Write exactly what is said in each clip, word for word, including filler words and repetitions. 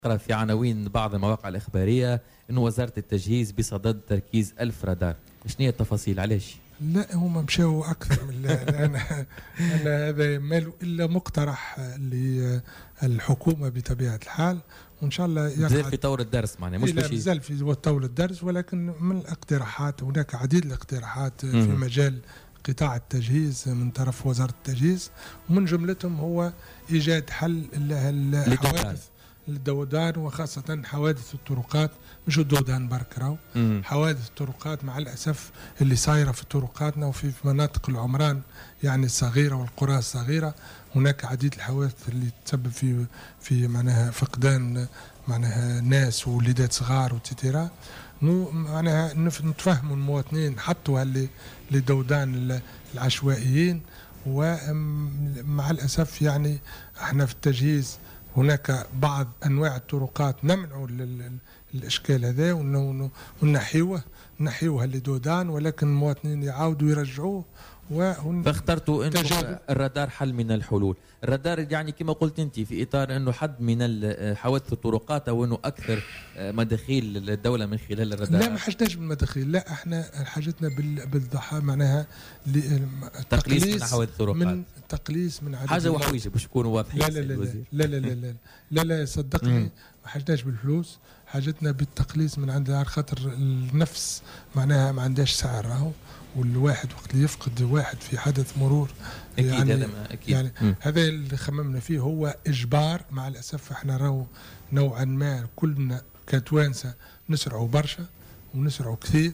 قرأ في عناوين بعض المواقع الإخبارية أن وزارة التجهيز بصدد تركيز ألف رادار. شنو هي التفاصيل علاش؟ لا هما مشاو أكثر من أنا أنا هذا ماله إلا مقترح للحكومة بطبيعة الحال، وإن شاء الله مازال في طور الدرس معناها مش لا مازال في طور الدرس، ولكن من الاقتراحات هناك عديد الاقتراحات في م- مجال قطاع التجهيز من طرف وزارة التجهيز، ومن جملتهم هو إيجاد حل للحوادث الدودان، وخاصة حوادث الطرقات، مش الدودان برك راهو حوادث الطرقات مع الأسف اللي صايرة في طرقاتنا وفي مناطق العمران يعني الصغيرة والقرى الصغيرة. هناك عديد الحوادث اللي تسبب في في معناها فقدان معناها ناس ووليدات صغار وتيتيرا. معناها نتفهموا المواطنين حطوا هاللي لدودان العشوائيين، ومع الأسف يعني احنا في التجهيز هناك بعض أنواع الطرقات نمنعوا الإشكال هذا ونحيوه نحيوه لدودان، ولكن المواطنين يعاودوا يرجعوه. فاخترتوا انتم الرادار حل من الحلول. الرادار يعني كما قلت انت في اطار انه حد من حوادث الطرقات او انه اكثر مداخيل الدوله من خلال الرادار. لا ما حاجناش بالمداخيل، لا احنا حاجتنا بالضحى معناها تقليص من حوادث الطرقات، من تقليص من عدد حاجه وحويجه باش نكونوا واضحين. لا لا لا لا لا لا لا لا لا صدقني ما حاجناش بالفلوس، حاجتنا بالتقليص من عند على خاطر النفس معناها ما عندهاش سعر راهو، والواحد وقت اللي يفقد واحد في حدث مرور أكيد يعني هذا أكيد. يعني هذا اللي خممنا فيه هو إجبار. مع الأسف احنا راهو نوعا ما كلنا كتوانسة نسرعوا برشا ونسرعوا كثير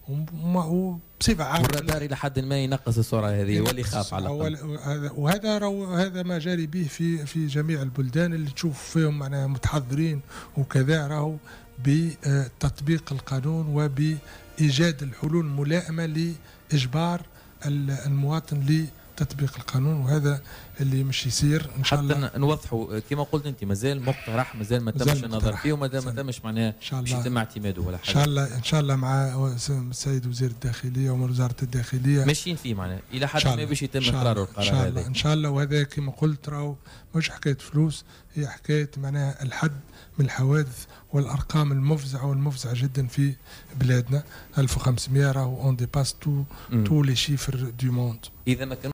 وبصفة عامة، والرادار إلى حد ما ينقص السرعة هذه واللي يخاف على الأقل. وهذا رو هذا ما جاري به في في جميع البلدان اللي تشوف فيهم معناها متحضرين وكذا راهو بتطبيق القانون وبإيجاد الحلول الملائمة لإجبار المواطن لتطبيق القانون، وهذا اللي مش يصير ان شاء الله. حتى نوضحوا كما قلت انت مازال مقترح، مازال ما تمش النظر فيه وما تمش معناها مش يتم اعتماده ولا حاجه. ان شاء الله ان شاء الله مع السيد وزير الداخليه ووزاره الداخليه ماشيين فيه معناها الى حد ما باش يتم اقرار القرار هذا. ان شاء الله ان شاء الله. وهذا كما قلت راهو مش حكايه فلوس، هي حكايه معناها الحد من الحوادث والارقام المفزعه والمفزعه جدا في بلادنا. ألف وخمسمائة راهو اون ديباس تو تو لي شيفر دو موند. اذا ما كان